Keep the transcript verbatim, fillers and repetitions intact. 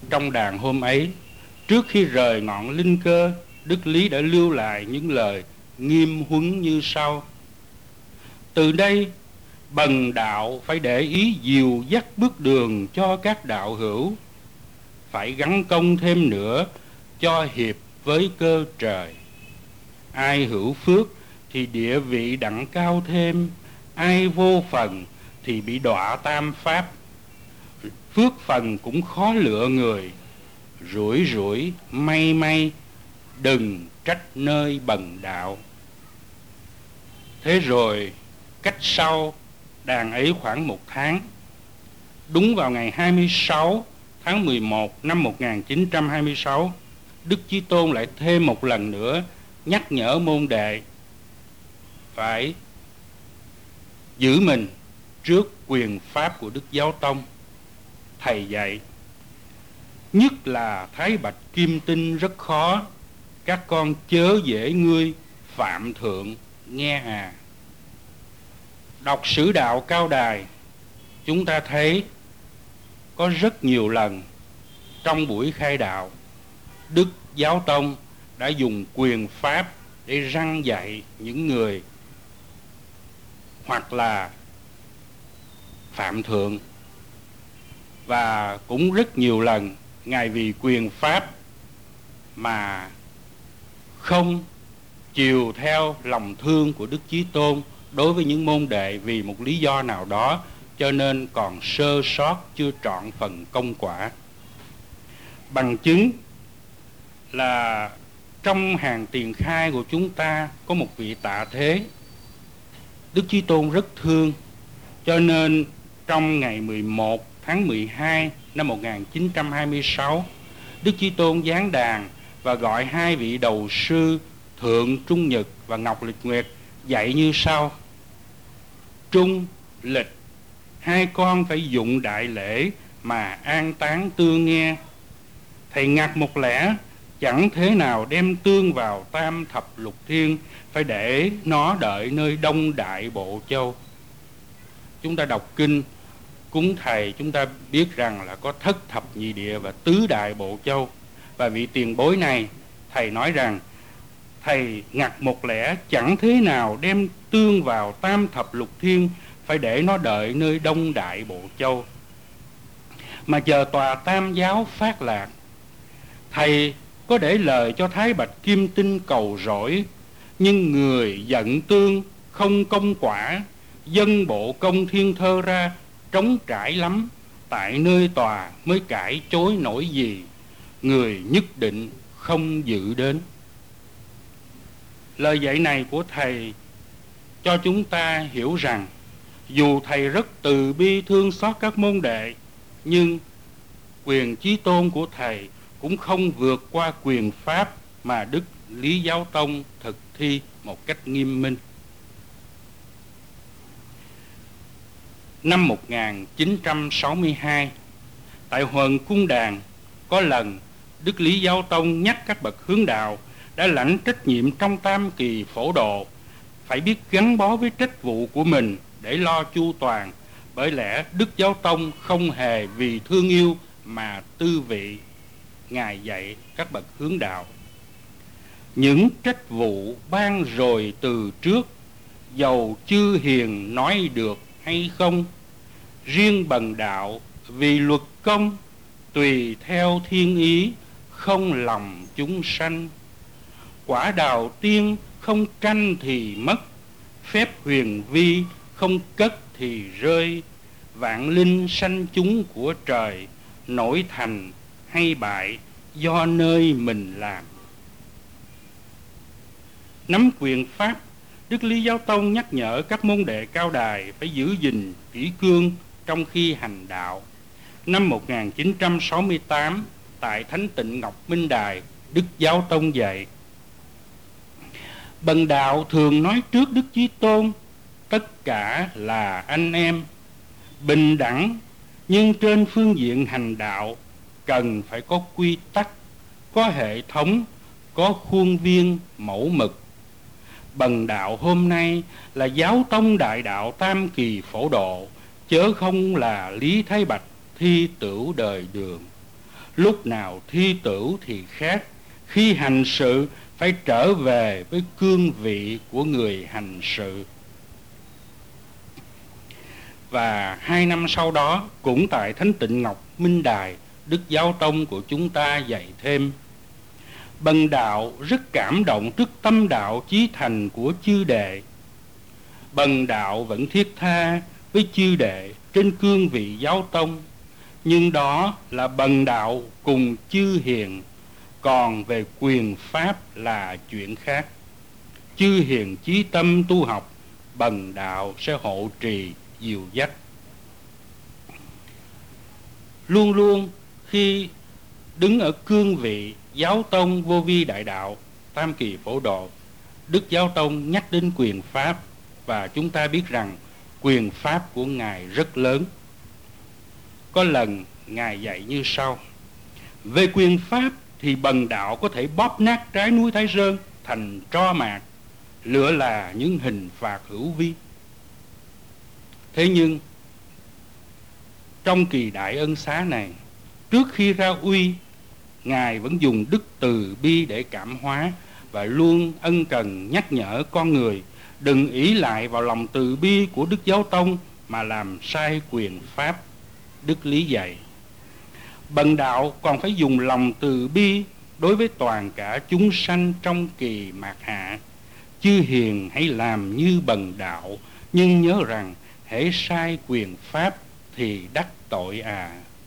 Trong đàn hôm ấy, trước khi rời ngọn linh cơ, Đức Lý đã lưu lại những lời nghiêm huấn như sau: từ đây, bần đạo phải để ý dìu dắt bước đường cho các đạo hữu, phải gắn công thêm nữa cho hiệp với cơ trời. Ai hữu phước thì địa vị đặng cao thêm, ai vô phần thì bị đọa tam pháp. Phước phần cũng khó lựa người, rủi rủi may may, đừng trách nơi bần đạo. Thế rồi cách sau đàn ấy khoảng một tháng, đúng vào ngày hai mươi sáu tháng mười một năm một nghìn chín trăm hai mươi sáu, Đức Chí Tôn lại thêm một lần nữa nhắc nhở môn đệ phải giữ mình trước quyền pháp của Đức Giáo Tông. Thầy dạy: nhất là Thái Bạch Kim Tinh rất khó, các con chớ dễ ngươi phạm thượng nghe à. Đọc sử đạo Cao Đài, chúng ta thấy có rất nhiều lần trong buổi khai đạo, Đức Giáo Tông đã dùng quyền pháp để răn dạy những người hoặc là phạm thượng. Và cũng rất nhiều lần Ngài vì quyền pháp mà không chiều theo lòng thương của Đức Chí Tôn đối với những môn đệ vì một lý do nào đó, cho nên còn sơ sót chưa trọn phần công quả. Bằng chứng là trong hàng tiền khai của chúng ta có một vị Tạ Thế, Đức Chí Tôn rất thương, cho nên trong ngày mười một tháng mười hai năm một nghìn chín trăm hai mươi sáu, Đức Chí Tôn giáng đàn và gọi hai vị đầu sư Thượng Trung Nhật và Ngọc Lịch Nguyệt dạy như sau: Trung, Lịch, hai con phải dụng đại lễ mà an táng tương nghe. Thầy ngặt một lẽ chẳng thế nào đem tương vào tam thập lục thiên, phải để nó đợi nơi Đông Đại Bộ Châu. Chúng ta đọc kinh cúng thầy, chúng ta biết rằng là có thất thập nhị địa và tứ đại bộ châu. Và vị tiền bối này, thầy nói rằng thầy ngặt một lẽ chẳng thế nào đem tương vào tam thập lục thiên, phải để nó đợi nơi Đông Đại Bộ Châu. Mà chờ tòa Tam Giáo phát lạc, thầy có để lời cho Thái Bạch Kim Tinh cầu rỗi, nhưng người giận tương không công quả, dân bộ công thiên thơ ra trống trải lắm, tại nơi tòa mới cãi chối nổi gì, người nhất định không dự đến. Lời dạy này của thầy cho chúng ta hiểu rằng dù thầy rất từ bi thương xót các môn đệ, nhưng quyền chí tôn của thầy cũng không vượt qua quyền pháp mà Đức Lý Giáo Tông thực thi một cách nghiêm minh. Năm một nghìn chín trăm sáu mươi hai, tại Huần Cung Đàn, có lần Đức Lý Giáo Tông nhắc các bậc hướng đạo đã lãnh trách nhiệm trong tam kỳ phổ độ phải biết gắn bó với trách vụ của mình để lo chu toàn, bởi lẽ Đức Giáo Tông không hề vì thương yêu mà tư vị. Ngài dạy các bậc hướng đạo: những trách vụ ban rồi từ trước, dầu chư hiền nói được hay không, riêng bần đạo vì luật công, tùy theo thiên ý, không lòng chúng sanh. Quả đào tiên không tranh thì mất, phép huyền vi không cất thì rơi. Vạn linh sanh chúng của trời, nổi thành hay bại do nơi mình làm. Nắm quyền pháp, Đức Lý Giáo Tông nhắc nhở các môn đệ Cao Đài phải giữ gìn kỷ cương trong khi hành đạo. Năm một nghìn chín trăm sáu mươi tám, tại Thánh Tịnh Ngọc Minh Đài, Đức Giáo Tông dạy: bần đạo thường nói trước Đức Chí Tôn, tất cả là anh em, bình đẳng, nhưng trên phương diện hành đạo cần phải có quy tắc, có hệ thống, có khuôn viên mẫu mực. Bần đạo hôm nay là Giáo Tông Đại Đạo Tam Kỳ Phổ Độ, chớ không là Lý Thái Bạch thi tửu đời đường. lúc nào thi tửu thì khác, khi hành sự phải trở về với cương vị của người hành sự. Và hai năm sau đó, cũng tại Thánh Tịnh Ngọc Minh Đài, Đức Giáo Tông của chúng ta dạy thêm: Bần đạo rất cảm động trước tâm đạo chí thành của chư đệ. Bần đạo vẫn thiết tha với chư đệ trên cương vị giáo tông, nhưng đó là bần đạo cùng chư hiền, còn về quyền pháp là chuyện khác. Chư hiền chí tâm tu học, bần đạo sẽ hộ trì dìu dắt. Luôn luôn khi đứng ở cương vị giáo tông vô vi đại đạo tam kỳ phổ độ, Đức Giáo Tông nhắc đến quyền pháp, và chúng ta biết rằng quyền pháp của Ngài rất lớn. Có lần Ngài dạy như sau: về quyền pháp thì bần đạo có thể bóp nát trái núi Thái Sơn thành tro mạc, lựa là những hình phạt hữu vi. Thế nhưng trong kỳ đại ân xá này, trước khi ra uy, Ngài vẫn dùng đức từ bi để cảm hóa, và luôn ân cần nhắc nhở con người đừng ỷ lại vào lòng từ bi của Đức Giáo Tông mà làm sai quyền pháp. Đức Lý dạy: bần đạo còn phải dùng lòng từ bi đối với toàn cả chúng sanh trong kỳ mạt hạ. Chư hiền hãy làm như bần đạo, nhưng nhớ rằng hễ sai quyền pháp thì đắc tội à.